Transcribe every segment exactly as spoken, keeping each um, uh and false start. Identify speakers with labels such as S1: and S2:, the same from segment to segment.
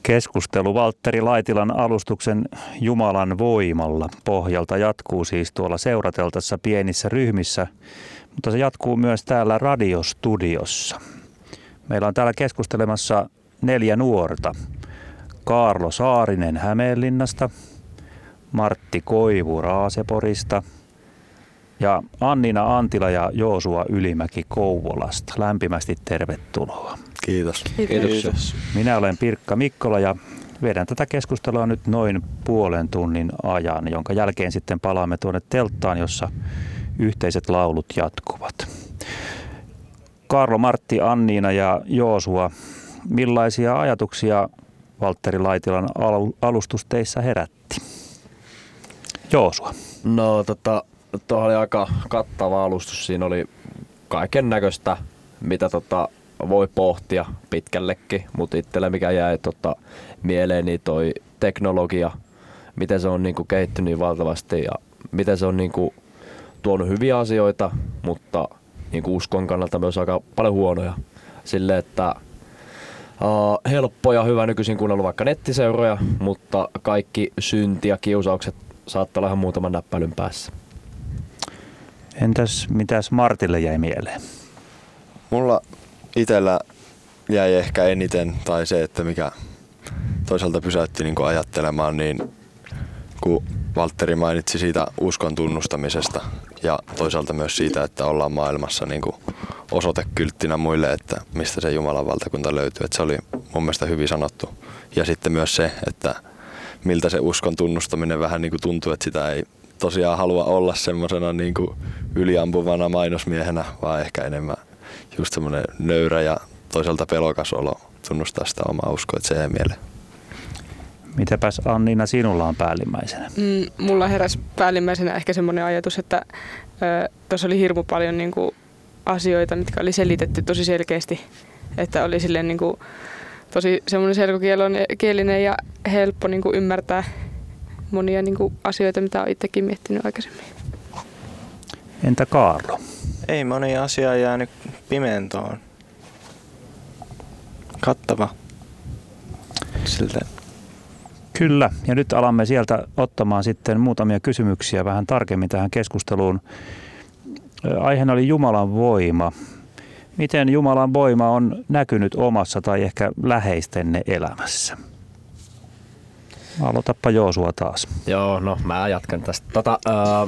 S1: Keskustelu Valtteri Laitilan alustuksen Jumalan voimalla pohjalta jatkuu siis tuolla seurateltassa pienissä ryhmissä, mutta se jatkuu myös täällä radiostudiossa. Meillä on täällä keskustelemassa neljä nuorta. Kaarlo Saarinen Hämeenlinnasta, Martti Koivu Raaseporista ja Annina Antila ja Joosua Ylimäki Kouvolasta. Lämpimästi tervetuloa.
S2: Kiitos.
S3: Kiitos.
S2: Kiitos.
S1: Minä olen Pirkka Mikkola ja vedän tätä keskustelua nyt noin puolen tunnin ajan, jonka jälkeen sitten palaamme tuonne telttaan, jossa yhteiset laulut jatkuvat. Kaarlo, Martti, Anniina ja Joosua, millaisia ajatuksia Valtteri Laitilan alustus teissä herätti? Joosua.
S3: No tota, tuo oli aika kattava alustus. Siinä oli kaiken näköistä, mitä tota, voi pohtia pitkällekin, mutta itselle mikä jäi tota, mieleen, niin toi teknologia, miten se on niinku kehittynyt niin valtavasti ja miten se on niinku tuonut hyviä asioita, mutta niinku uskon kannalta myös aika paljon huonoja. Silleen, että uh, helppo ja hyvä nykyisin kuunnella vaikka nettiseuroja, mutta kaikki synti ja kiusaukset saattaa olla ihan muutaman näppäilyn päässä.
S1: Entäs mitäs Martille jäi mieleen?
S2: Mulla itsellä jäi ehkä eniten, tai se, että mikä toisaalta pysäytti niin kuin ajattelemaan, niin kun Valtteri mainitsi siitä uskon tunnustamisesta ja toisaalta myös siitä, että ollaan maailmassa niin kuin osoitekylttinä muille, että mistä se Jumalan valtakunta löytyy. Että se oli mun mielestä hyvin sanottu. Ja sitten myös se, että miltä se uskon tunnustaminen vähän niin kuin tuntuu, että sitä ei tosiaan halua olla semmoisena niin kuin yliampuvana mainosmiehenä, vaan ehkä enemmän just semmoinen nöyrä ja toisaalta pelokas olo tunnustaa sitä omaa uskoa, että se ei mieleen.
S1: Mitäpäs Anniina sinulla on päällimmäisenä?
S4: Mm, mulla heräsi päällimmäisenä ehkä semmoinen ajatus, että tuossa oli hirmu paljon niinku asioita, mitkä oli selitetty tosi selkeästi. Että oli silleen niinku tosi semmoinen selkokielinen ja helppo niinku ymmärtää monia niinku asioita, mitä olen itsekin miettinyt aikaisemmin.
S1: Entä Kaarlo?
S5: Ei moni asia jäänyt pimentoon. Kattava. Siltä.
S1: Kyllä, ja nyt alamme sieltä ottamaan sitten muutamia kysymyksiä vähän tarkemmin tähän keskusteluun. Aiheena oli Jumalan voima. Miten Jumalan voima on näkynyt omassa tai ehkä läheistenne elämässä? Aloitapa Joosua taas.
S3: Joo, no mä jatkan tästä. Tota, öö,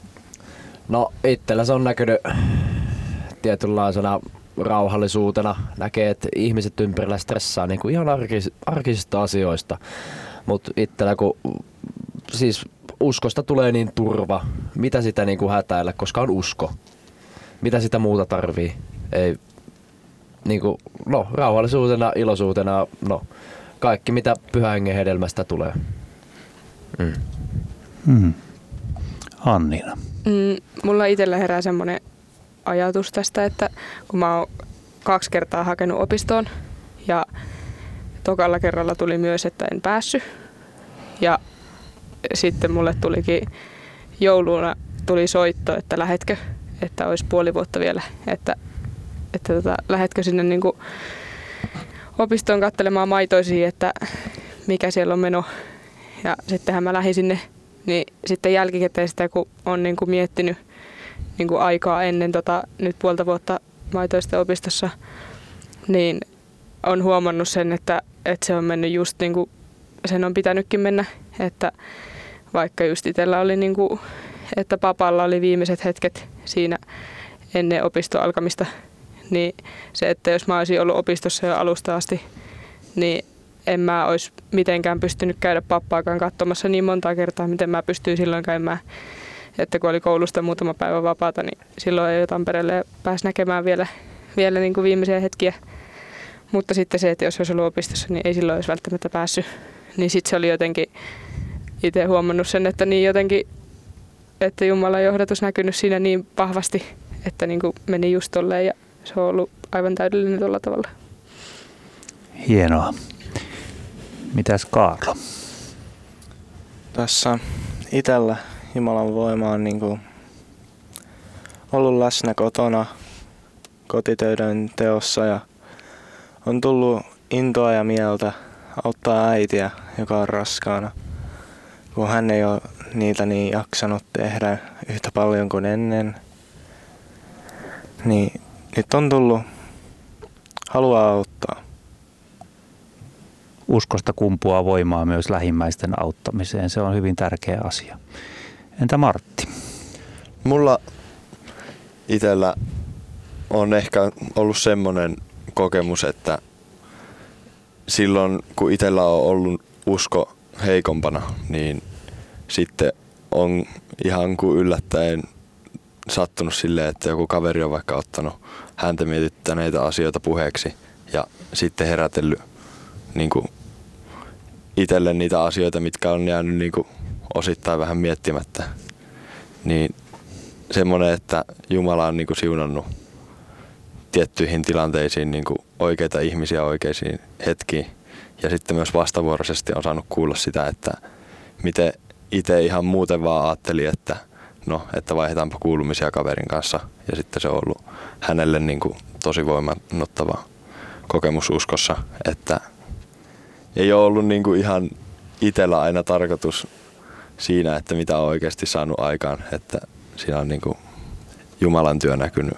S3: no itsellä se on näkynyt tietynlaisena rauhallisuutena. Näkee, että ihmiset ympärillä stressaa niin kuin ihan arkis, arkisista asioista. Mutta itsellä kun siis uskosta tulee niin turva, mitä sitä niin kuin hätäillä, koska on usko. Mitä sitä muuta tarvii? Ei, niin kuin, no, rauhallisuutena, iloisuutena, no, kaikki mitä pyhän hengen hedelmästä tulee. Mm.
S1: Hmm. Anniina.
S4: Mm, mulla itsellä herää semmoinen ajatus tästä, että kun mä oon kaksi kertaa hakenut opistoon ja tokalla kerralla tuli myös, että en päässyt. Ja sitten mulle tulikin jouluna tuli soitto, että lähetkö, että olisi puoli vuotta vielä, että, että tota, lähetkö sinne niin kuin opistoon katselemaan maitoisia, että mikä siellä on meno. Ja sittenhän mä lähdin sinne, niin sitten jälkikäteen sitä kun on niin kuin miettinyt niin kuin aikaa ennen tota, nyt puolta vuotta maitoisten opistossa, niin on huomannut sen, että, että se on mennyt just niin kuin sen on pitänytkin mennä, että vaikka just itsellä oli niin kuin, että papalla oli viimeiset hetket siinä ennen opiston alkamista, niin se, että jos mä olisin ollut opistossa jo alusta asti, niin en mä olisi mitenkään pystynyt käydä pappaakaan katsomassa niin monta kertaa, miten mä pystyin silloin käymään. Että kun oli koulusta muutama päivä vapaata, niin silloin ei Tampereelle pääsi näkemään vielä, vielä niin kuin viimeisiä hetkiä. Mutta sitten se, että jos olisi ollut opistossa, niin ei silloin olisi välttämättä päässyt. Niin sitten se oli jotenkin itse huomannut sen, että niin jotenkin, että Jumalan johdatus näkynyt siinä niin vahvasti, että niin kuin meni just tolleen ja se on ollut aivan täydellinen tuolla tavalla.
S1: Hienoa. Mitäs Kaarlo?
S5: Tässä itsellä Jumalan voima on niin kuin ollut läsnä kotona kotitöiden teossa ja on tullut intoa ja mieltä auttaa äitiä, joka on raskaana, kun hän ei ole niitä niin jaksanut tehdä yhtä paljon kuin ennen. Niin nyt on tullut halua auttaa.
S1: Uskosta kumpuaa voimaa myös lähimmäisten auttamiseen. Se on hyvin tärkeä asia. Entä Martti?
S2: Mulla itsellä on ehkä ollut semmoinen kokemus, että silloin kun itsellä on ollut usko heikompana, niin sitten on ihan kuin yllättäen sattunut silleen, että joku kaveri on vaikka ottanut häntä mietittäneitä asioita puheeksi ja sitten herätellyt niin kuin itselle niitä asioita, mitkä on jäänyt niin kuin osittain vähän miettimättä. Niin semmoinen, että Jumala on niin kuin siunannut tiettyihin tilanteisiin niin kuin oikeita ihmisiä oikeisiin hetkiin. Ja sitten myös vastavuoroisesti on saanut kuulla sitä, että miten itse ihan muuten vaan ajatteli, että no, että vaihdetaanpa kuulumisia kaverin kanssa. Ja sitten se on ollut hänelle niin kuin tosi voimannuttava kokemus uskossa, että ei ole ollut niin kuin ihan itsellä aina tarkoitus siinä, että mitä on oikeasti saanut aikaan, että siinä on niin kuin Jumalan työ näkynyt.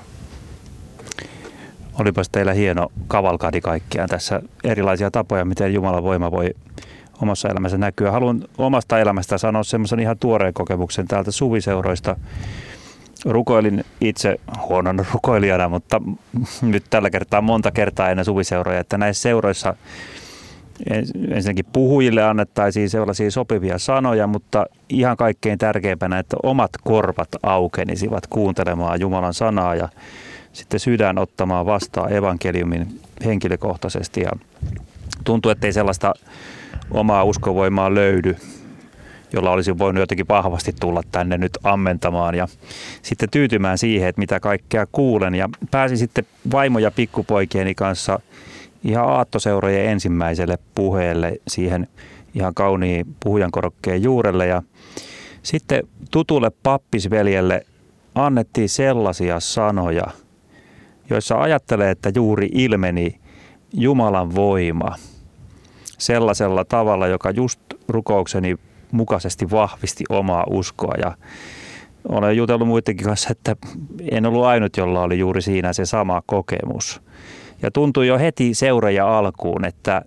S1: Olipas teillä hieno kavalkadi kaikkiaan tässä, erilaisia tapoja, miten Jumalan voima voi omassa elämässä näkyä. Haluan omasta elämästä sanoa semmoisen ihan tuoreen kokemuksen täältä suviseuroista. Rukoilin itse huonona rukoilijana, mutta nyt tällä kertaa monta kertaa ennen suviseuroja, että näissä seuroissa ensinnäkin puhujille annettaisiin sellaisia sopivia sanoja, mutta ihan kaikkein tärkeimpänä, että omat korvat aukenisivat kuuntelemaan Jumalan sanaa ja sitten sydän ottamaan vastaan evankeliumin henkilökohtaisesti. Ja tuntuu, ettei sellaista omaa uskovoimaa löydy, jolla olisi voinut jotenkin vahvasti tulla tänne nyt ammentamaan ja sitten tyytymään siihen, että mitä kaikkea kuulen. Ja pääsin sitten vaimo- ja pikkupoikieni kanssa ihan aattoseurojen ensimmäiselle puheelle siihen ihan kauniin puhujankorokkeen juurelle. Ja sitten tutulle pappisveljelle annettiin sellaisia sanoja, joissa ajattelee, että juuri ilmeni Jumalan voima sellaisella tavalla, joka just rukoukseni mukaisesti vahvisti omaa uskoa. Ja olen jutellut muidenkin kanssa, että en ollut ainut, jolla oli juuri siinä se sama kokemus. Ja tuntui jo heti seuraja alkuun, että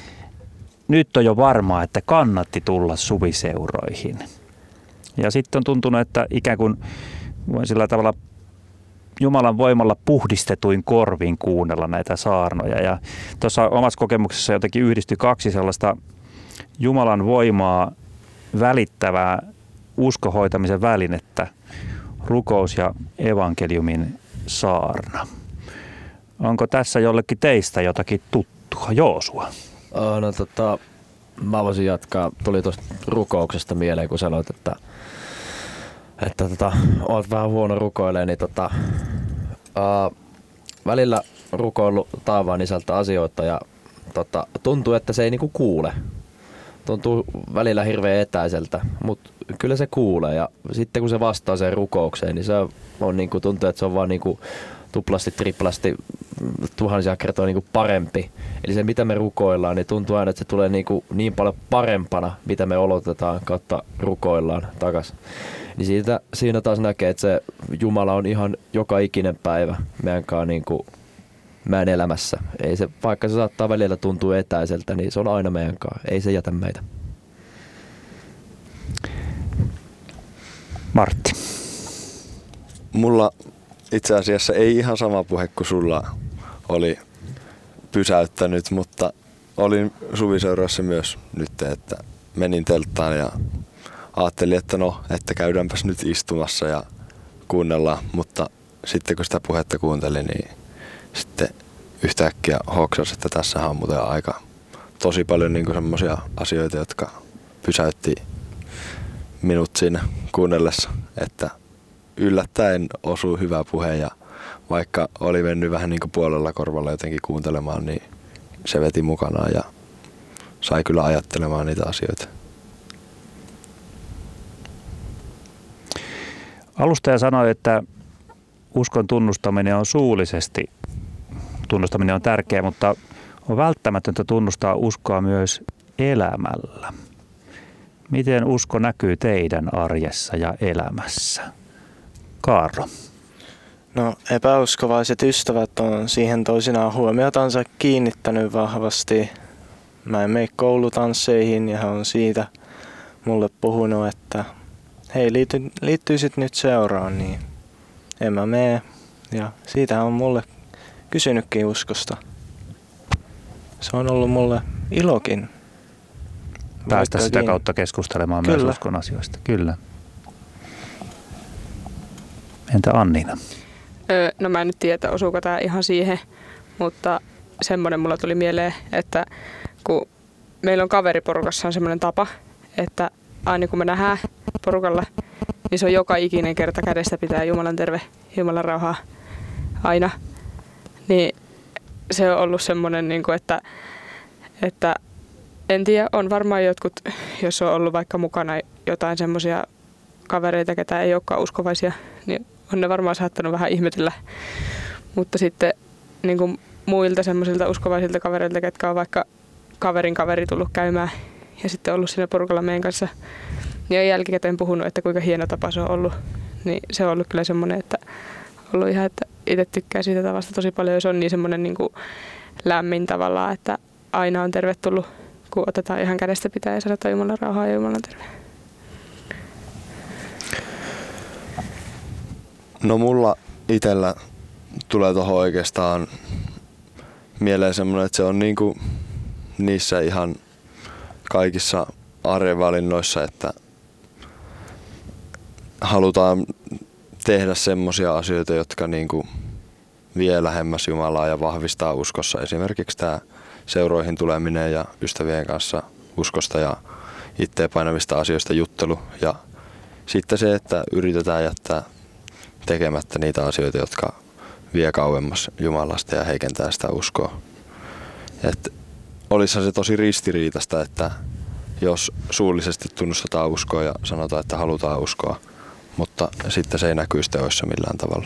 S1: nyt on jo varmaa, että kannatti tulla suviseuroihin. Ja sitten on tuntunut, että ikään kuin voin sillä tavalla Jumalan voimalla puhdistetuin korvin kuunnella näitä saarnoja. Ja tuossa omassa kokemuksessa jotenkin yhdistyi kaksi sellaista Jumalan voimaa välittävää uskohoitamisen välinettä, rukous ja evankeliumin saarna. Onko tässä jollekin teistä jotakin tuttua? Joosua?
S3: Oh, no tota, mä voisin jatkaa. Tuli tuosta rukouksesta mieleen, kun sanoit, että että tota, oot vähän huono rukoilee, niin tota, ää, välillä rukoillut taivaan isältä asioita ja tota, tuntuu, että se ei niinku kuule. Tuntuu välillä hirveän etäiseltä, mutta kyllä se kuulee ja sitten kun se vastaa sen rukoukseen, niin se on niinku, tuntuu, että se on vaan niinku tuplasti, triplasti, tuhansia kertoa niinku parempi. Eli se mitä me rukoillaan, niin tuntuu aina, että se tulee niinku niin paljon parempana, mitä me olotetaan kautta rukoillaan takaisin. Niin siitä, siinä taas näkee, että se Jumala on ihan joka ikinen päivä meidän kanssa niinku, meidän elämässä. Ei se, vaikka se saattaa välillä tuntua etäiseltä, niin se on aina meidän kanssa. Ei se jätä meitä.
S1: Martti.
S2: Mulla itse asiassa ei ihan sama puhe kuin sulla oli pysäyttänyt, mutta olin suviseuroissa myös nyt, että menin telttaan ja ajattelin, että no, että käydäänpäs nyt istumassa ja kuunnellaan, mutta sitten kun sitä puhetta kuuntelin, niin sitten yhtäkkiä hoksasi, että tässä on muuten aika tosi paljon niin semmoisia asioita, jotka pysäytti minut siinä kuunnellessa, että yllättäen osui hyvä puhe ja vaikka oli mennyt vähän niin kuin puolella korvalla jotenkin kuuntelemaan, niin se veti mukanaan ja sai kyllä ajattelemaan niitä asioita.
S1: Alustaja sanoi, että uskon tunnustaminen on suullisesti. Tunnustaminen on tärkeää, mutta on välttämätöntä tunnustaa uskoa myös elämällä. Miten usko näkyy teidän arjessa ja elämässä? Kaarlo.
S5: No epäuskovaiset ystävät on siihen toisinaan huomiotansa kiinnittänyt vahvasti. Mä en mene koulutansseihin ja he on siitä mulle puhunut, että hei liity, liittyisit nyt seuraan, niin en mä mene. Ja siitä on mulle kysynytkin uskosta. Se on ollut mulle ilokin.
S1: Päästä sitä
S5: Vaikkakin.
S1: kautta keskustelemaan
S5: Kyllä.
S1: myös uskon asioista. Kyllä. Entä Anniina?
S4: Öö, no mä en nyt tiedä, osuuko tämä ihan siihen, mutta semmoinen mulla tuli mieleen, että kun meillä on kaveriporukassa on semmoinen tapa, että aina kun me nähdään porukalla, niin se on joka ikinen kerta kädestä pitää Jumalan terve, Jumalan rauhaa aina. Niin se on ollut semmoinen, että, että en tiedä, on varmaan jotkut, jos on ollut vaikka mukana jotain semmoisia kavereita, ketä ei olekaan uskovaisia, niin on ne varmaan saattanut vähän ihmetellä. Mutta sitten niin kuin muilta semmoisilta uskovaisilta kavereilta, ketkä on vaikka kaverin kaveri tullut käymään ja sitten ollut siinä porukalla meidän kanssa, niin on jälkikäteen puhunut, että kuinka hieno tapa se on ollut. Niin se on ollut kyllä semmoinen, että on ollut ihan, että itse tykkää siitä tavasta tosi paljon, ja se on niin semmoinen niin kuin lämmin tavallaan, että aina on tervetullut, kun otetaan ihan kädestä pitää ja sanotaan Jumalan rauhaa ja Jumalan terve.
S2: No mulla itsellä tulee tuohon oikeastaan mieleen semmoinen, että se on niinku niissä ihan kaikissa arjen valinnoissa, että halutaan tehdä semmoisia asioita, jotka niinku vie lähemmäs Jumalaa ja vahvistaa uskossa. Esimerkiksi tämä seuroihin tuleminen ja ystävien kanssa uskosta ja itteen painavista asioista juttelu. Ja sitten se, että yritetään jättää tekemättä niitä asioita, jotka vie kauemmas Jumalasta ja heikentää sitä uskoa. Et olisihan se tosi ristiriitasta, että jos suullisesti tunnustetaan uskoa ja sanotaan, että halutaan uskoa, mutta sitten se ei näkyisi teoissa millään tavalla.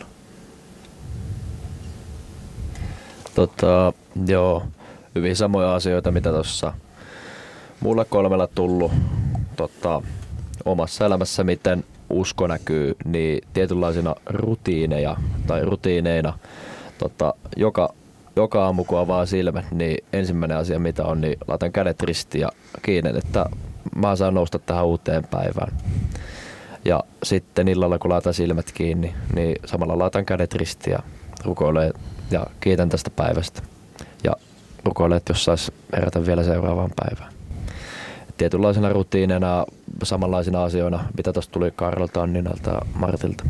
S3: Tota, joo, hyvin samoja asioita, mitä tuossa mulle kolmella tullut tota, omassa elämässä, miten usko näkyy, niin tietynlaisina rutiineja tai rutiineina. Tota, joka, joka aamu kun avaa silmät, niin ensimmäinen asia mitä on, niin laitan kädet ristiin ja kiinni, että mä saan nousta tähän uuteen päivään. Ja sitten illalla kun laitan silmät kiinni, niin samalla laitan kädet ristiin ja rukoilen ja kiitän tästä päivästä. Ja rukoilen, että jos sais herätä vielä seuraavaan päivään. Tietynlaisena rutiineina, samanlaisina asioina, mitä tuosta tuli Karolta, Anninalta ja Martilta.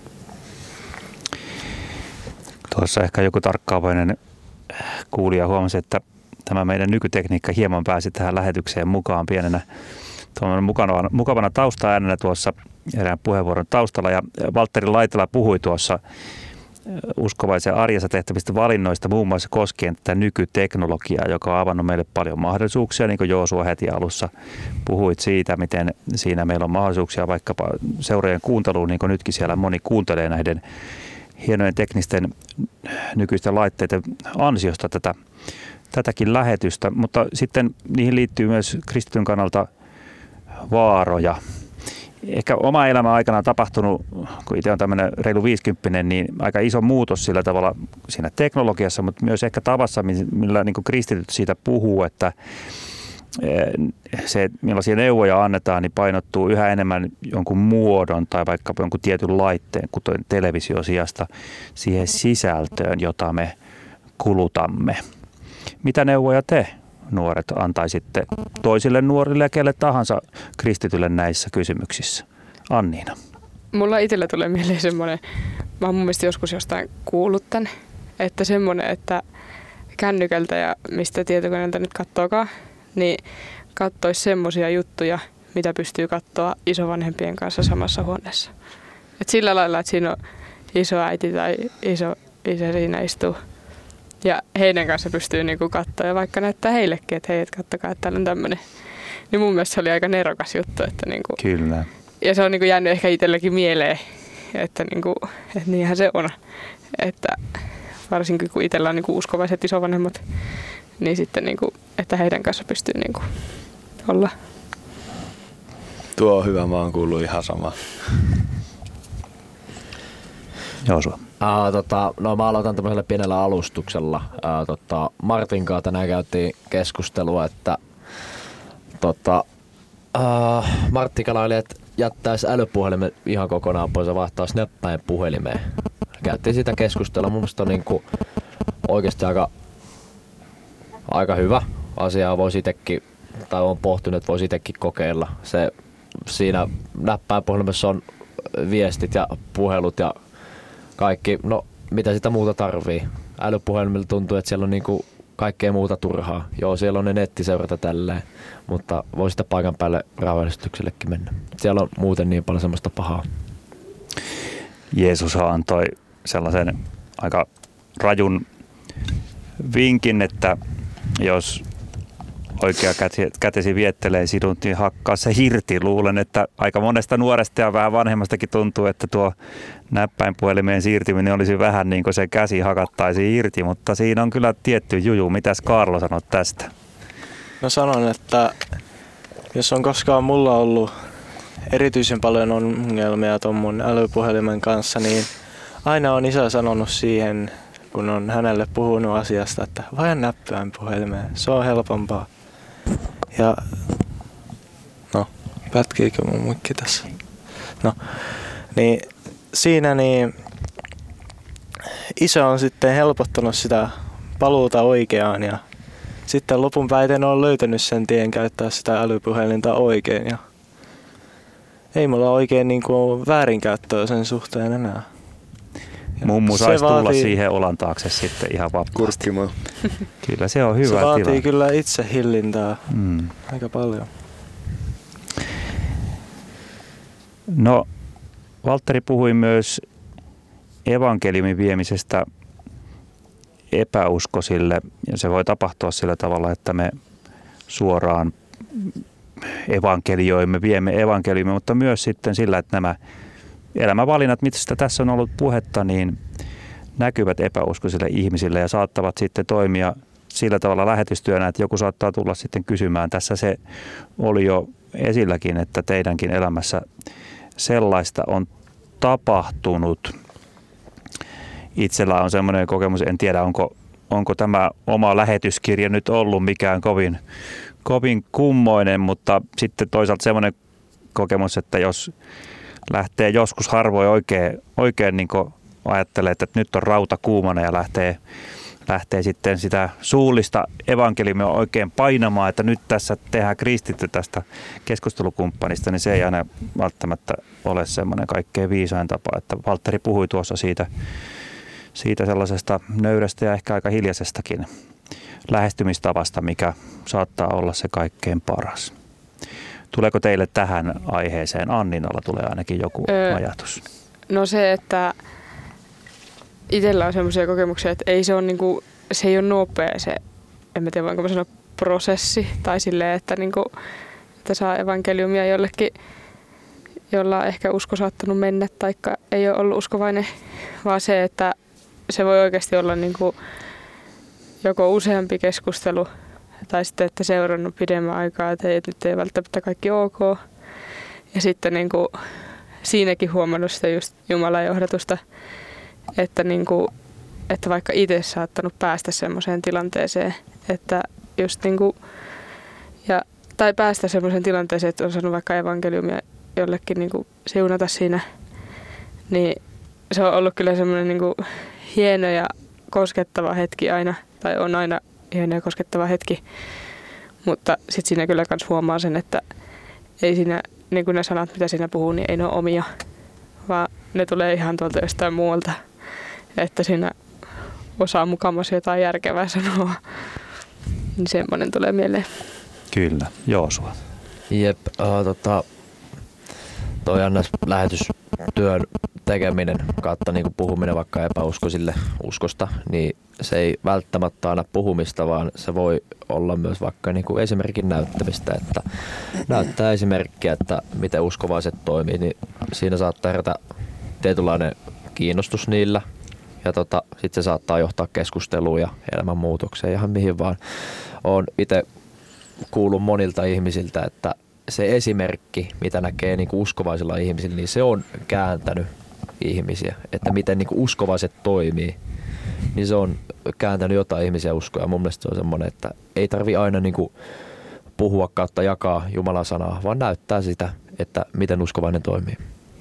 S1: Tuossa ehkä joku tarkkaavainen kuulija huomasi, että tämä meidän nykytekniikka hieman pääsi tähän lähetykseen mukaan pienenä mukavana, mukavana taustaäänenä tuossa erään puheenvuoron taustalla. Ja Valtteri Laitila puhui tuossa uskovaisen arjessa tehtävistä valinnoista muun muassa koskien tätä nykyteknologiaa, joka on avannut meille paljon mahdollisuuksia, niin kuin Joosua heti alussa puhuit siitä, miten siinä meillä on mahdollisuuksia vaikkapa seurojen kuunteluun, niin kuin nytkin siellä moni kuuntelee näiden hienojen teknisten nykyisten laitteiden ansiosta tätä, tätäkin lähetystä, mutta sitten niihin liittyy myös kristityn kannalta vaaroja. Ehkä oma elämän aikana on tapahtunut, kun itse on tämmöinen reilu viisikymppinen, niin aika iso muutos sillä tavalla siinä teknologiassa, mutta myös ehkä tavassa, millä niin kuin kristityt siitä puhuu, että se, millaisia neuvoja annetaan, niin painottuu yhä enemmän jonkun muodon tai vaikka jonkun tietyn laitteen, kuten television sijasta, siihen sisältöön, jota me kulutamme. Mitä neuvoja te, nuoret, antaisitte toisille nuorille ja kelle tahansa kristitylle näissä kysymyksissä? Anniina.
S4: Mulla itsellä tulee mieleen semmoinen, mä oon mun mielestä joskus jostain kuullut tän, että semmoinen, että kännykältä ja mistä tietokoneelta nyt kattookaan, niin kattoisi semmoisia juttuja, mitä pystyy katsoa isovanhempien kanssa samassa huoneessa. Et sillä lailla, että siinä on iso äiti tai iso isä siinä istuu. Ja heidän kanssa pystyy niinku katsoa ja vaikka näyttää heillekin, että hei, et kattokaa, että täällä on tämmöinen. Niin mun mielestä se oli aika nerokas juttu. Että niinku,
S1: Kyllä.
S4: ja se on niinku jäänyt ehkä itselläkin mieleen, että, niinku, että niinhän se on. Että varsinkin kun itsellä on niinku uskovaiset isovanhemmat, niin sitten niinku, että heidän kanssa pystyy niinku olla.
S2: Tuo on hyvä, mä oon kuullut ihan sama.
S1: Joosua.
S3: Uh, tota, no mä aloitan tämmöisellä pienellä alustuksella. Uh, tota, Martin kanssa tänään käytiin keskustelua, että tota, uh, Martti kalaili, että jättäisi älypuhelimen ihan kokonaan pois ja vaihtaisi näppäin puhelimeen. Käytiin sitä keskustelua. Mun mielestä on niinku oikeasti aika, aika hyvä asia. Voisi itekin, tai on pohtinut, että voisi itekin kokeilla. Se, siinä näppäin puhelimessa on viestit ja puhelut ja kaikki, no mitä sitä muuta tarvii. Älypuhelimilla tuntuu, että siellä on niinku kaikkea muuta turhaa. Joo, siellä on ne nettiseurata tälleen, mutta voi sitä paikan päälle rauhallistuksellekin mennä. Siellä on muuten niin paljon semmoista pahaa.
S1: Jeesus antoi sellaisen aika rajun vinkin, että jos oikea kätesi viettelee sinut, niin hakkaa se irti. Luulen, että aika monesta nuoresta ja vähän vanhemmastakin tuntuu, että tuo näppäinpuhelimeen siirtyminen olisi vähän niin kuin se käsi hakattaisi irti, mutta siinä on kyllä tietty juju. Mitäs Kaarlo sanot tästä?
S5: No sanon, että jos on koskaan mulla ollut erityisen paljon ongelmia ton mun älypuhelimen kanssa, niin aina on isä sanonut siihen, kun on hänelle puhunut asiasta, että vaihda näppäinpuhelimeen, se on helpompaa. Ja no, pätkiikö mun mikki tässä? No, niin siinä niin isä on sitten helpottanut sitä paluuta oikeaan ja sitten lopun päiten on löytänyt sen tien käyttää sitä älypuhelinta oikein ja ei mulla oikein niin kuin väärinkäyttöä sen suhteen enää.
S1: Mummu saisi vaatii tulla siihen olan taakse sitten ihan vapaasti.
S2: Kurkkimo.
S1: Kyllä se on hyvä
S5: tila. Se vaatii
S1: tila.
S5: kyllä itse hillintää
S1: mm.
S5: aika paljon.
S1: No, Valtteri puhui myös evankeliumin viemisestä epäuskoisille. Ja se voi tapahtua sillä tavalla, että me suoraan evankelioimme, viemme evankeliumia, mutta myös sitten sillä, että nämä elämänvalinnat, mistä tässä on ollut puhetta, niin näkyvät epäuskoisille ihmisille ja saattavat sitten toimia sillä tavalla lähetystyönä, että joku saattaa tulla sitten kysymään. Tässä se oli jo esilläkin, että teidänkin elämässä sellaista on tapahtunut. Itsellä on semmoinen kokemus, en tiedä onko, onko tämä oma lähetyskirja nyt ollut mikään kovin, kovin kummoinen, mutta sitten toisaalta semmoinen kokemus, että jos lähtee joskus harvoin oikein, oikein niin ajattelee, että nyt on rauta kuumana ja lähtee, lähtee sitten sitä suullista evankeliumia oikein painamaan, että nyt tässä tehdään kristitty tästä keskustelukumppanista, niin se ei aina välttämättä ole semmoinen kaikkein viisain tapa. Että Valtteri puhui tuossa siitä, siitä sellaisesta nöyrästä ja ehkä aika hiljaisestakin lähestymistavasta, mikä saattaa olla se kaikkein paras. Tuleeko teille tähän aiheeseen? Anninalla tulee ainakin joku öö, ajatus.
S4: No se, että itsellä on sellaisia kokemuksia, että ei se, ole niinku, se ei ole nopea se, en mä tiedä voinko mä sanoa prosessi, tai silleen, että, niinku, että saa evankeliumia jollekin, jolla on ehkä usko saattanut mennä, taikka ei ole ollut uskovainen, vaan se, että se voi oikeasti olla niinku joko useampi keskustelu, tai sitten, että seurannut pidemmän aikaa, että ei, nyt ei välttämättä kaikki ok. Ja sitten niin kuin, siinäkin huomannut sitä just Jumalan johdatusta, että, niin kuin, että vaikka itse saattanut päästä semmoiseen tilanteeseen, että just niin kuin, ja, tai päästä semmoiseen tilanteeseen, että on saanut vaikka evankeliumia jollekin niin kuin siunata siinä, niin se on ollut kyllä semmoinen niin kuin hieno ja koskettava hetki aina, tai on aina hieno ja koskettava hetki, mutta sitten siinä kyllä kans huomaa sen, että ei siinä, niin kuin ne sanat, mitä siinä puhuu, niin ei ne ole omia, vaan ne tulee ihan tuolta jostain muualta, että siinä osaa mukamas jotain järkevää sanoa, niin semmoinen tulee mieleen.
S1: Kyllä, Joosua.
S3: Jep, uh, tota, toi annas lähetystyön tekeminen kautta niin puhuminen vaikka epäuskoisille uskosta, niin se ei välttämättä aina puhumista, vaan se voi olla myös vaikka niin kuin esimerkin näyttämistä, että näyttää esimerkkiä, että miten uskovaiset toimii, niin siinä saattaa herätä tietynlainen kiinnostus niillä Ja tota, sitten se saattaa johtaa keskusteluun ja elämänmuutokseen ihan mihin vaan. Olen itse kuullut monilta ihmisiltä, että se esimerkki, mitä näkee niin kuin uskovaisilla ihmisillä, niin se on kääntänyt ihmisiä. Että miten niin kuin uskovaiset toimii, niin se on kääntänyt jotain ihmisiä uskoa. Ja mun mielestä se on semmoinen, että ei tarvi aina niin kuin puhua kautta jakaa Jumalan sanaa, vaan näyttää sitä, että miten uskovainen toimii.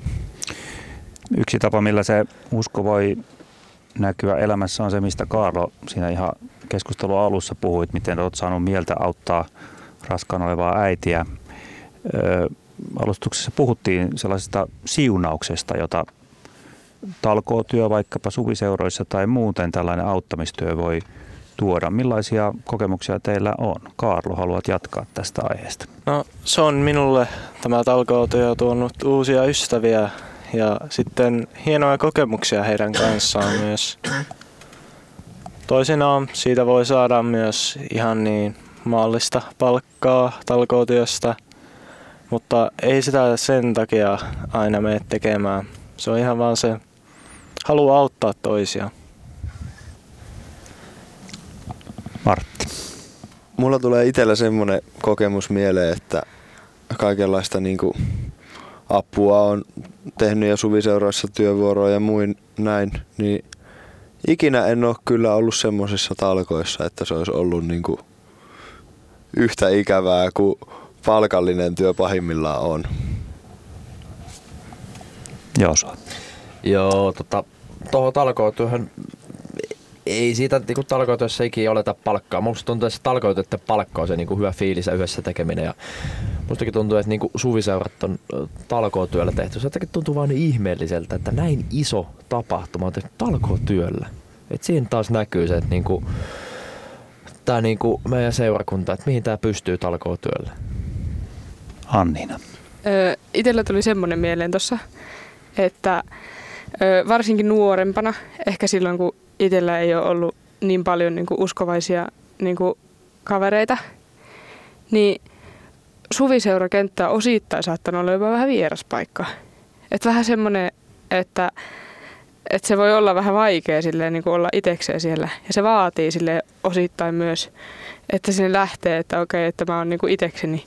S1: Yksi tapa, millä se usko voi näkyä elämässä, on se, mistä Kaarlo siinä ihan keskustelun alussa puhuit, miten olet saanut mieltä auttaa raskaana olevaa äitiä. Ö, alustuksessa puhuttiin sellaisesta siunauksesta, jota talkootyö vaikkapa suviseuroissa tai muuten tällainen auttamistyö voi tuoda. Millaisia kokemuksia teillä on? Kaarlo, haluat jatkaa tästä aiheesta?
S5: No se on minulle tämä talkootyö tuonut uusia ystäviä ja sitten hienoja kokemuksia heidän kanssaan myös. Toisinaan siitä voi saada myös ihan niin maallista palkkaa talkootyöstä, mutta ei sitä sen takia aina mene tekemään. Se on ihan vaan se halu auttaa toisia.
S1: Martti.
S2: Mulla tulee itsellä semmoinen kokemus mieleen, että kaikenlaista niinku apua on tehnyt ja suviseuroissa työvuoroja ja muin näin, niin ikinä en ole kyllä ollut semmoisissa talkoissa, että se olisi ollut niinku yhtä ikävää kuin palkallinen työ pahimmillaan on.
S1: Joo, saa.
S3: Joo, tota, tuohon talkootyöhön ei siitä niin talkootyössä ikinä oleta palkkaa. Musta tuntuu, että se talkootyöiden palkka on se niin kuin hyvä fiilis ja yhdessä tekeminen. Ja mustakin tuntuu, että niin kuin suviseurat on talkootyöllä tehty. Se jotenkin tuntuu vaan niin ihmeelliseltä, että näin iso tapahtuma on tehty talkootyöllä. Et siinä taas näkyy se, että niin kuin, tää niin kuin meidän seurakunta, että mihin tämä pystyy talkootyöllä.
S1: Anniina.
S4: Öö, itellä tuli semmoinen mieleen tuossa, että öö, varsinkin nuorempana, ehkä silloin kun itsellä ei ole ollut niin paljon niin kuin uskovaisia niin kuin kavereita, niin suviseurakenttä on osittain saattanut olla jopa vähän vieras paikka. Että vähän semmoinen, että, että se voi olla vähän vaikea silleen, niin kuin olla itsekseen siellä. Ja se vaatii silleen osittain myös, että sinne lähtee, että okei, että mä oon niin kuin itsekseni.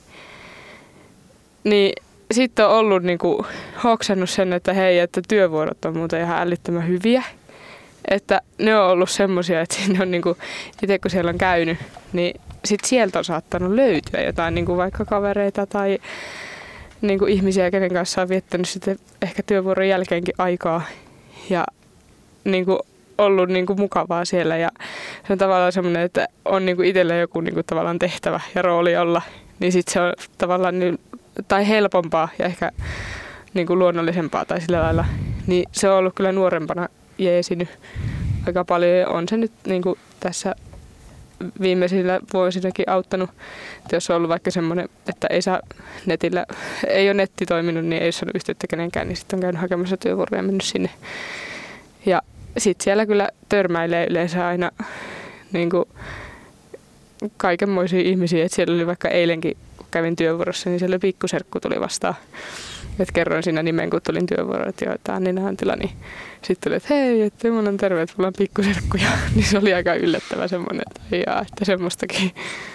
S4: Niin sitten on ollut niin kuin hoksannut sen, että hei, että työvuorot on muuten ihan älyttömän hyviä. Että ne on ollut semmoisia, että ne on niinku, itse kun siellä on käynyt, niin sit sieltä on saattanut löytyä jotain niinku vaikka kavereita tai niinku ihmisiä, kenen kanssa on viettänyt sitten ehkä työvuoron jälkeenkin aikaa ja niinku ollut niinku mukavaa siellä. Ja se on tavallaan semmoinen, että on niinku itsellä joku niinku tavallaan tehtävä ja rooli olla, niin sit se on tavallaan niin, tai helpompaa ja ehkä niinku luonnollisempaa tai sillä lailla. Niin se on ollut kyllä nuorempana jeesinyt aika paljon ja on se nyt niin kuin tässä viimeisillä vuosinakin auttanut. Että jos on ollut vaikka semmoinen, että ei saa netillä, ei ole netti toiminut, niin ei saanut yhteyttä kenenkään, niin sitten on käynyt hakemassa työvuoroja ja mennyt sinne. Ja sitten siellä kyllä törmäilee yleensä aina niin kuin kaikenmoisia ihmisiä. Että siellä oli vaikka eilenkin, kun kävin työvuorossa, niin siellä pikkuserkku tuli vastaan. Että kerroin siinä nimen, kun tulin työvuoroon, että joo, tämä on Niina Antila, niin sitten tuli, että hei, että jumalan terve, että mulla on pikkuserkkuja. Niin se oli aika yllättävä semmoinen, että jaa, että semmoistakin.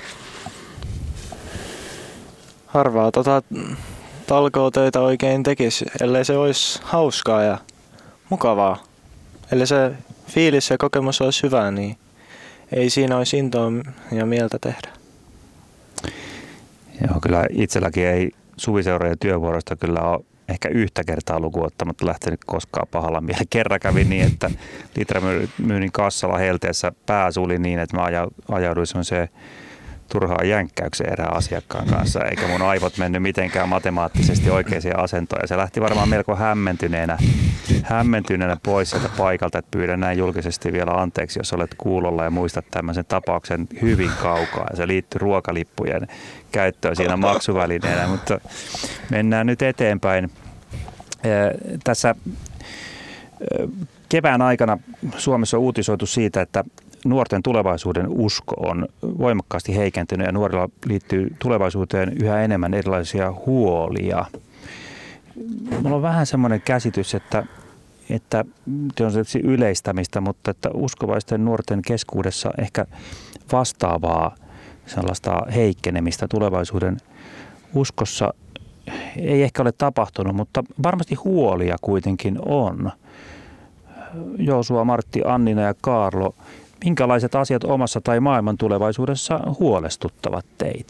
S5: Harvaa tota talkootöitä oikein tekisi, ellei se olisi hauskaa ja mukavaa. Ellei se fiilis ja kokemus olisi hyvä, niin ei siinä olisi intoa ja mieltä tehdä.
S1: Joo, kyllä itselläkin ei suviseurojen työvuorosta kyllä ole ehkä yhtä kertaa lukuun ottamatta lähtenyt koskaan pahalla mielellä. Kerran kävi niin, että litramyynnin kassalla helteessä pää suli niin, että mä ajauduin semmoiseen turhaan jänkkäykseen erään asiakkaan kanssa, eikä mun aivot mennyt mitenkään matemaattisesti oikeaan asentoon. Ja se lähti varmaan melko hämmentyneenä, hämmentyneenä pois sieltä paikalta, että pyydän näin julkisesti vielä anteeksi, jos olet kuulolla ja muistat tämmöisen tapauksen hyvin kaukaa. Ja se liittyy ruokalippujen käyttöön siinä maksuvälineenä, mutta mennään nyt eteenpäin. Tässä kevään aikana Suomessa on uutisoitu siitä, että nuorten tulevaisuuden usko on voimakkaasti heikentynyt ja nuorilla liittyy tulevaisuuteen yhä enemmän erilaisia huolia. Mulla on vähän semmoinen käsitys, että että se on tietysti yleistämistä, mutta että uskovaisten nuorten keskuudessa ehkä vastaavaa sellaista heikkenemistä tulevaisuuden uskossa ei ehkä ole tapahtunut, mutta varmasti huolia kuitenkin on. Joosua, Martti, Annina ja Kaarlo, minkälaiset asiat omassa tai maailman tulevaisuudessa huolestuttavat teitä?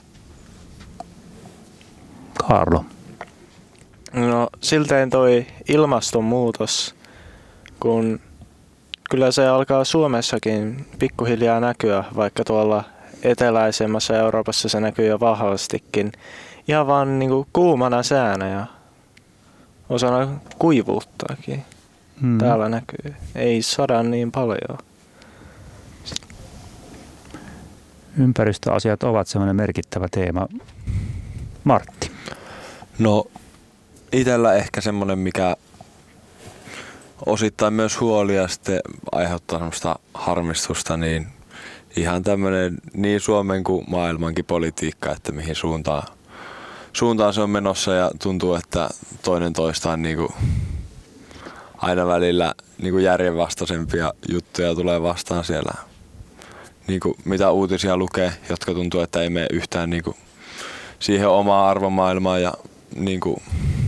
S1: Kaarlo.
S5: No silteen toi ilmastonmuutos, kun kyllä se alkaa Suomessakin pikkuhiljaa näkyä, vaikka tuolla eteläisemmässä Euroopassa se näkyy jo vahvastikin. Ihan vaan niin kuin kuumana säänä ja osana kuivuuttaakin. Hmm. Täällä näkyy. Ei sada niin paljon.
S1: Ympäristöasiat ovat semmoinen merkittävä teema. Martti.
S2: No itsellä ehkä semmoinen, mikä osittain myös huolia ja sitten aiheuttaa semmoista harmistusta, niin ihan tämmöinen niin Suomen kuin maailmankin politiikka, että mihin suuntaan, suuntaan se on menossa ja tuntuu, että toinen toistaan niinku aina välillä niinku järjenvastaisempia juttuja tulee vastaan siellä. Niinku mitä uutisia lukee, jotka tuntuu, että ei mene yhtään niinku siihen omaan arvomaailmaan ja niinku,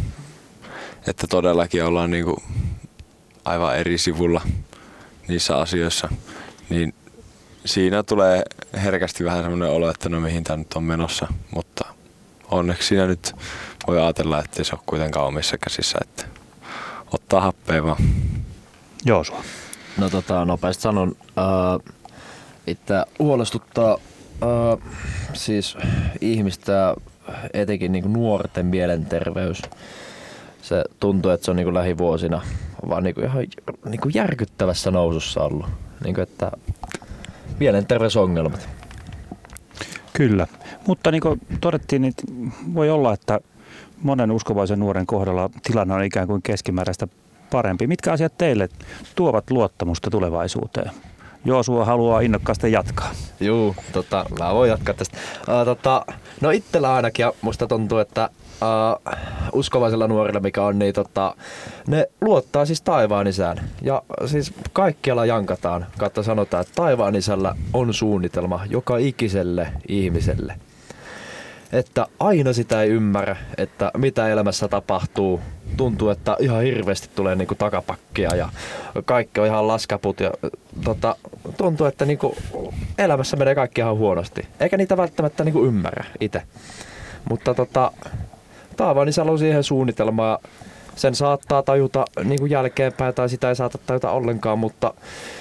S2: että todellakin ollaan niinku aivan eri sivulla niissä asioissa, niin siinä tulee herkästi vähän semmoinen olo, että no mihin tämä nyt on menossa, mutta onneksi siinä nyt voi ajatella, että se on kuitenkaan omissa käsissä, että ottaa happea vaan.
S1: Joosua.
S3: No tota, nopeasti sanon, äh, että huolestuttaa äh, siis ihmistä, etenkin niin kuin nuorten mielenterveys. Se tuntuu, että se on niin kuin lähivuosina vaan niin kuin ihan niin kuin järkyttävässä nousussa ollut. Niin kuin, että mielenterveysongelmat.
S1: Kyllä, mutta niin kuin todettiin, niin voi olla, että monen uskovaisen nuoren kohdalla tilanne on ikään kuin keskimääräistä parempi. Mitkä asiat teille tuovat luottamusta tulevaisuuteen? Joosua haluaa innokkaasti jatkaa.
S3: Juu, tota, mä voin jatkaa tästä. Uh, tota, no itsellä ainakin, ja musta tuntuu, että uh, uskovaisella nuorilla mikä on, niin tota, ne luottaa siis taivaan isään. Ja siis kaikkialla jankataan, kautta sanotaan, että taivaan isällä on suunnitelma joka ikiselle ihmiselle. Että aina sitä ei ymmärrä, että mitä elämässä tapahtuu. Tuntuu, että ihan hirveästi tulee niinku takapakkia ja kaikki on ihan laskaput. Ja, tota, tuntuu, että niinku elämässä menee kaikki ihan huonosti. Eikä niitä välttämättä niinku ymmärrä itse. Mutta tota, taivaan isällä on siihen suunnitelma ja sen saattaa tajuta niinku jälkeenpäin tai sitä ei saata tajuta ollenkaan, mutta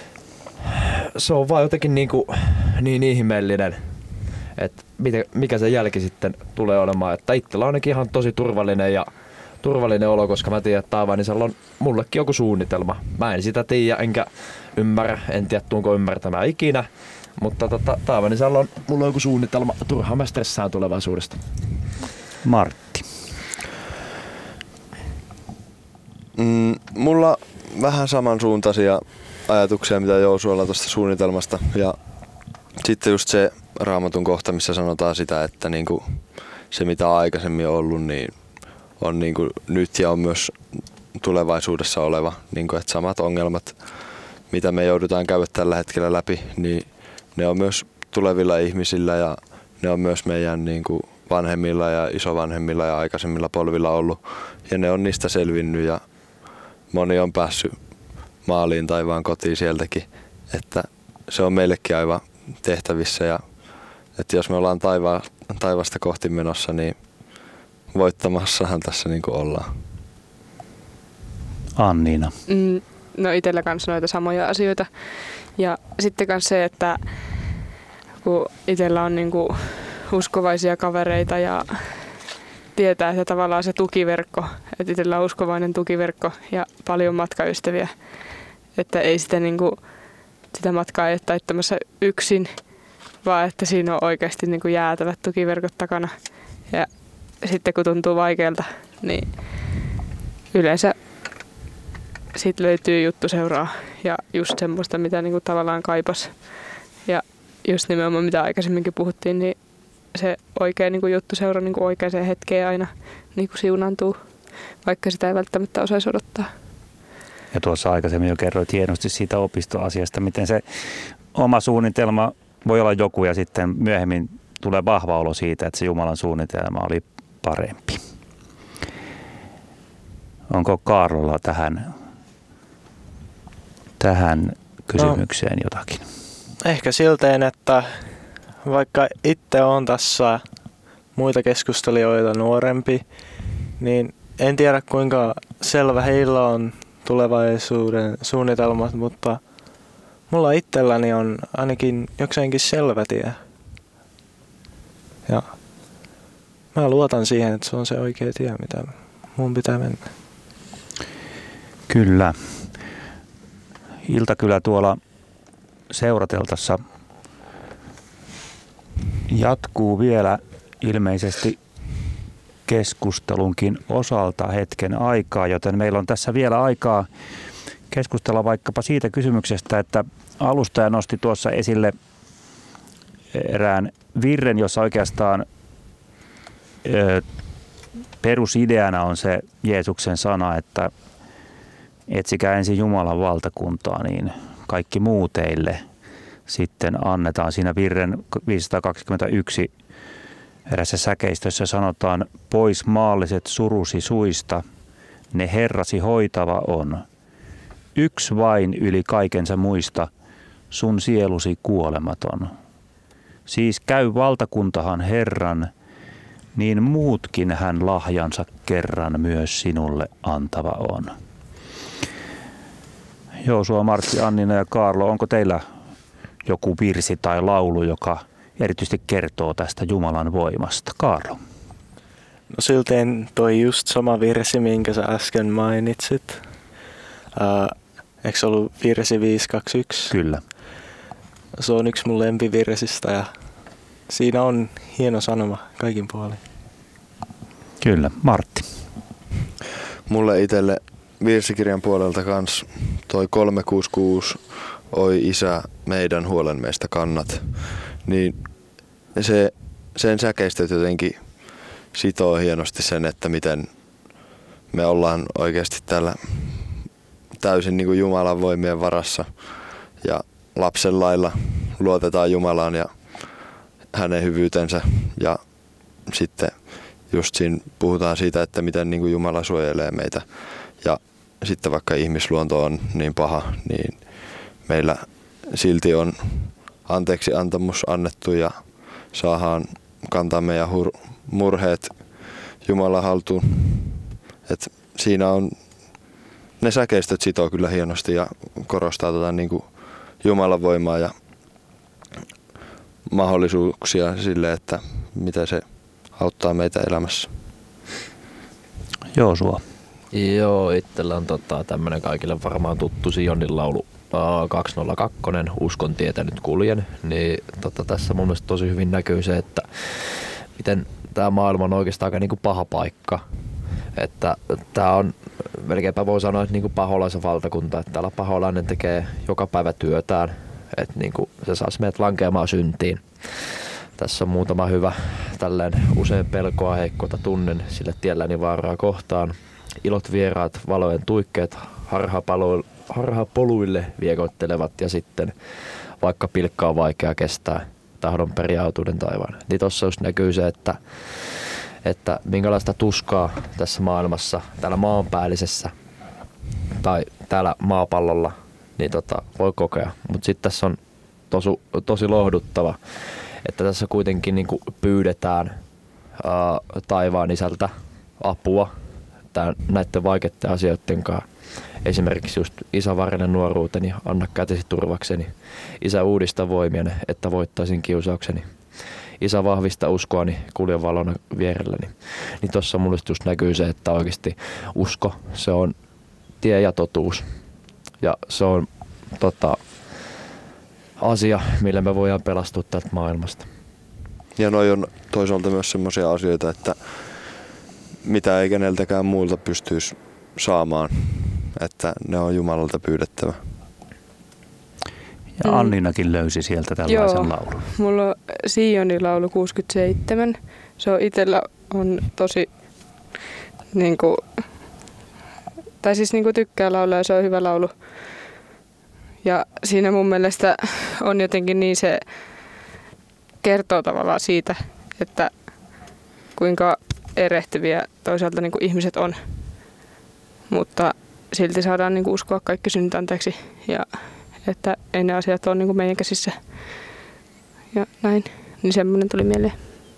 S3: se on vaan jotenkin niinku, niin ihmeellinen. Että mikä se jälki sitten tulee olemaan. Että itsellä on ainakin ihan tosi turvallinen ja turvallinen olo, koska mä tiedän, että taivaan isällä on mullekin joku suunnitelma. Mä en sitä tiedä enkä ymmärrä, en tiedä tuunko ymmärtämään ikinä. Mutta tota, taivaan isällä on mulla on joku suunnitelma. Turhaan mä stressaan tulevaisuudesta.
S1: Martti.
S2: Mm, mulla vähän samansuuntaisia ajatuksia, mitä Joosualla tuosta suunnitelmasta. Ja sitten just se Raamatun kohta, missä sanotaan sitä, että niinku se mitä on aikaisemmin ollut, niin on niinku nyt ja on myös tulevaisuudessa oleva. Niinku, että samat ongelmat, mitä me joudutaan käydä tällä hetkellä läpi, niin ne on myös tulevilla ihmisillä ja ne on myös meidän niinku vanhemmilla ja isovanhemmilla ja aikaisemmilla polvilla ollut. Ja ne on niistä selvinnyt ja moni on päässyt maaliin tai vaan kotiin sieltäkin. Että se on meillekin aivan tehtävissä ja että jos me ollaan taiva, taivasta kohti menossa, niin voittamassahan tässä niin kuin ollaan.
S1: Annina.
S4: Mm, no itsellä kanssa noita samoja asioita. Ja sitten myös se, että kun itsellä on niinku uskovaisia kavereita ja tietää, että tavallaan se tukiverkko, että itsellä on uskovainen tukiverkko ja paljon matkaystäviä, että ei sitä, niinku, sitä matkaa ei ole taittamassa yksin, vaan että siinä on oikeasti niin kuin jäätävät tukiverkot takana. Ja sitten kun tuntuu vaikealta, niin yleensä sitten löytyy juttuseuraa ja just semmoista, mitä niin kuin tavallaan kaipas. Ja just nimenomaan mitä aikaisemminkin puhuttiin, niin se oikea niin kuin juttuseura niin kuin oikeaan hetkeen aina niin kuin siunantuu, vaikka sitä ei välttämättä osaisi odottaa.
S1: Ja tuossa aikaisemmin jo kerroit hienosti siitä opistoasiasta, miten se oma suunnitelma voi olla joku ja sitten myöhemmin tulee vahva olo siitä, että se Jumalan suunnitelma oli parempi. Onko Kaarlolla tähän, tähän kysymykseen jotakin?
S5: Ehkä silteen, että vaikka itse on tässä muita keskustelijoita nuorempi, niin en tiedä kuinka selvä heillä on tulevaisuuden suunnitelmat, mutta mulla itselläni on ainakin jokseenkin selvä tie. Ja mä luotan siihen, että se on se oikea tie, mitä mun pitää mennä.
S1: Kyllä. Iltakylä tuolla seurateltassa jatkuu vielä ilmeisesti keskustelunkin osalta hetken aikaa, joten meillä on tässä vielä aikaa keskustella vaikkapa siitä kysymyksestä, että alustaja nosti tuossa esille erään virren, jossa oikeastaan ö, perusideana on se Jeesuksen sana, että etsikää ensin Jumalan valtakuntaa, niin kaikki muu teille sitten annetaan. Siinä virren viisisataakaksikymmentäyksi erässä säkeistössä sanotaan, pois maalliset surusi suista, ne Herrasi hoitava on. Yksi vain yli kaikensa muista, sun sielusi kuolematon. Siis käy valtakuntahan Herran, niin muutkin hän lahjansa kerran myös sinulle antava on. Joosua, Martti, Annina ja Kaarlo, onko teillä joku virsi tai laulu, joka erityisesti kertoo tästä Jumalan voimasta? Kaarlo.
S5: No silteen toi just sama virsi, minkä sä äsken mainitsit. Ää, eikö se ollut virsi viisi kaksi yksi?
S1: Kyllä.
S5: Se on yksi mun lempivirsistä ja siinä on hieno sanoma kaikin puolin.
S1: Kyllä. Martti.
S2: Mulle itselle virsikirjan puolelta kans toi kolme kuusi kuusi, oi isä, meidän huolen meistä kannat. Niin se, sen säkeistöt jotenkin sitoo hienosti sen, että miten me ollaan oikeasti täällä täysin niin kuin Jumalan voimien varassa ja lapsen lailla luotetaan Jumalaan ja hänen hyvyytensä ja sitten just siinä puhutaan siitä, että miten niin kuin Jumala suojelee meitä ja sitten vaikka ihmisluonto on niin paha, niin meillä silti on anteeksi antamus annettu ja saadaan kantaa meidän hur- murheet Jumalan haltuun. Et siinä on, ne säkeistöt sitoo kyllä hienosti ja korostaa tota niin kuin Jumalan voimaa ja mahdollisuuksia sille, että miten se auttaa meitä elämässä.
S1: Joosua.
S3: Joo, itsellä on tota, tämmönen kaikille varmaan tuttu Sionin laulu uh, kaksisataakaksi, Uskon tietä nyt kuljen. Niin tota, tässä mun mielestä tosi hyvin näkyy se, että miten tämä maailma on oikeastaan aika niinku paha paikka. Että tää on, melkeinpä voi sanoa, että niinku paholaisen valtakunta, että täällä paholainen tekee joka päivä työtään, että niinku se saisi meidät lankeamaan syntiin. Tässä on muutama hyvä tälleen usein pelkoa heikkoita tunnen sille tielläni vaaraa kohtaan. Ilot vieraat, valojen tuikkeet harhapoluille viekoittelevat ja sitten vaikka pilkka on vaikea kestää, tahdon periautuuden taivaan. Niin tossa just näkyy se, että, että minkälaista tuskaa tässä maailmassa, täällä maanpäällisessä tai täällä maapallolla niin tota, voi kokea. Mutta sitten tässä on tosu, tosi lohduttava, että tässä kuitenkin niinku pyydetään ää, taivaan isältä apua tämän, näiden vaikeiden asioiden kanssa. Esimerkiksi just isä varjele nuoruuteni, anna kätesi turvakseni. Isä uudista voimiani, että voittaisin kiusaukseni. Isä vahvista uskoani, kulje valona vierelläni. Niin tossa mulle just näkyy se, että oikeasti usko, se on tie ja totuus. Ja se on tota, asia, millä me voidaan pelastua tältä maailmasta.
S2: Ja noi on toisaalta myös semmoisia asioita, että mitä ei keneltäkään muulta pystyisi saamaan, että ne on Jumalalta pyydettävä.
S1: Ja Anninakin löysi sieltä tällaisen
S4: Joo,
S1: laulun.
S4: Mulla on Sionin laulu kuusikymmentäseitsemän. Se on itsellä on tosi niinku tai siis niinku tykkää laulaa ja se on hyvä laulu. Ja siinä mun mielestä on jotenkin niin se kertoo tavallaan siitä, että kuinka erehtyviä toisaalta niinku ihmiset on. Mutta silti saadaan niinku uskoa kaikki synnit anteeksi ja että ei ne asiat ole niinku meidän käsissä. Ja näin, niin semmoinen tuli mieleen.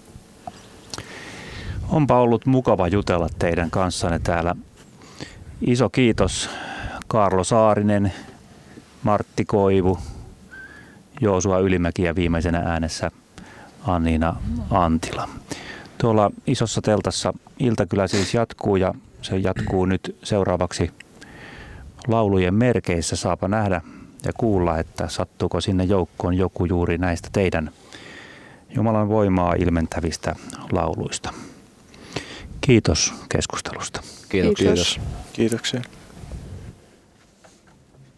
S1: Onpa ollut mukava jutella teidän kanssanne täällä. Iso kiitos Kaarlo Saarinen, Martti Koivu, Joosua Ylimäki ja viimeisenä äänessä Anniina Antila. Tuolla isossa teltassa iltakylä siis jatkuu ja se jatkuu nyt seuraavaksi laulujen merkeissä. Saapa nähdä ja kuulla, että sattuuko sinne joukkoon joku juuri näistä teidän Jumalan voimaa ilmentävistä lauluista. Kiitos keskustelusta.
S3: Kiitos.
S4: Kiitos.
S5: Kiitoksia.